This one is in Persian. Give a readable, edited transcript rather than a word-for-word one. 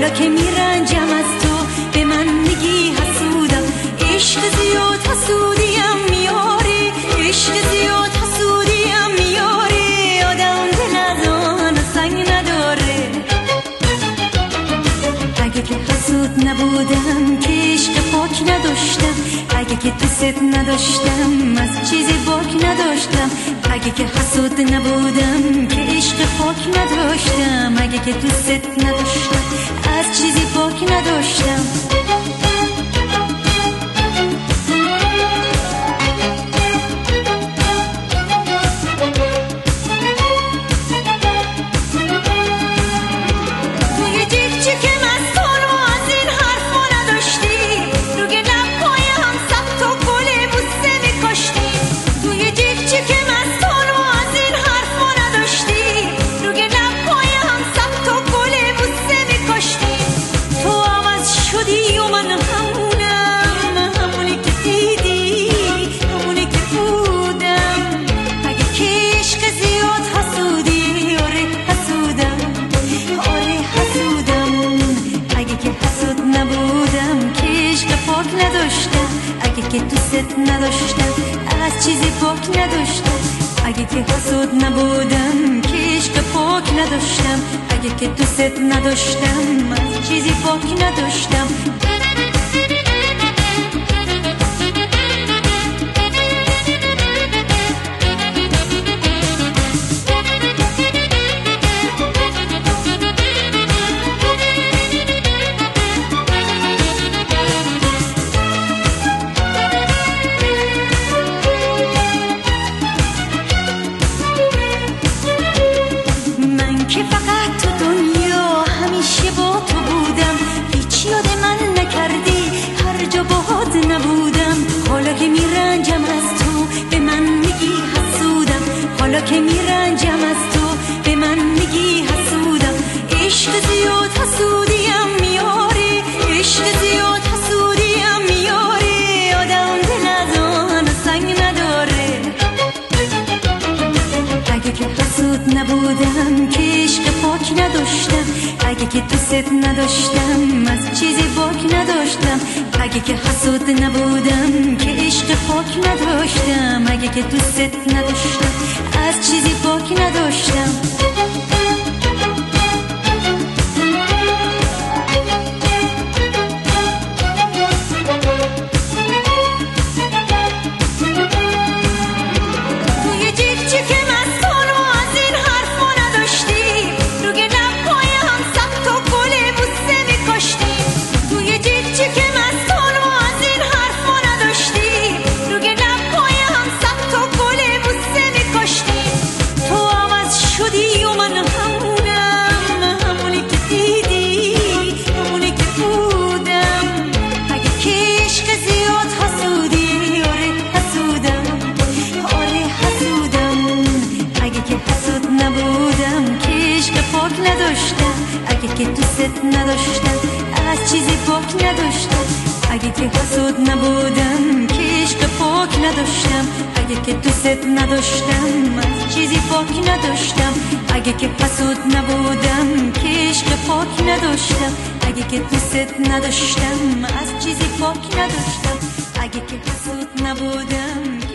حالا که میرنجم از تو به من میگی حسودم. عشق زیاد حسودیم میاری، عشق زیاد حسودیم میاری. آدم دل از آن سنگ نداره. اگه که حسود نبودم که عشق پاک نداشتم، اگه که دوست نداشتم از چیزی باک نداشتم. اگه که حسود نبودم که عشق پاک نداشتم، اگه که دوست نداشتم از چیزی باک نداشتم. اگه که دوست نداشتم از چیزی پاک نداشتم، اگه که حسود نبودم که عشق پاک نداشتم، اگه که دوست نداشتم از چیزی پاک نداشتم. که فقط تو دنیا همیشه با تو بودم، هیچ یاد من نکردی هر جا باهات نبودم. حالا که میرنجم از تو به من میگی حسودم، حالا که میرنجم از تو به من میگی حسودم. عشق زیاد حسودیم میاری، عشق زیاد حسودیم میاری. آدم دل از آن سنگ نداره. اگه که حسود نبودم که عشق پاک نداشتم، اگه که دوست نداشتم از چیزی باک نداشتم، اگه که حسود نبودم که عشق پاک نداشتم، اگه که دوست نداشتم از چیزی باک نداشتم. اگه که دوست نداشتم از چیزی پاک نداشتم، اگه که حسود نبودم که عشق پاک نداشتم، اگه که دوست نداشتم از چیزی پاک نداشتم، اگه که حسود نبودم که عشق پاک نداشتم، اگه که دوست نداشتم از چیزی پاک نداشتم، اگه که حسود نبودم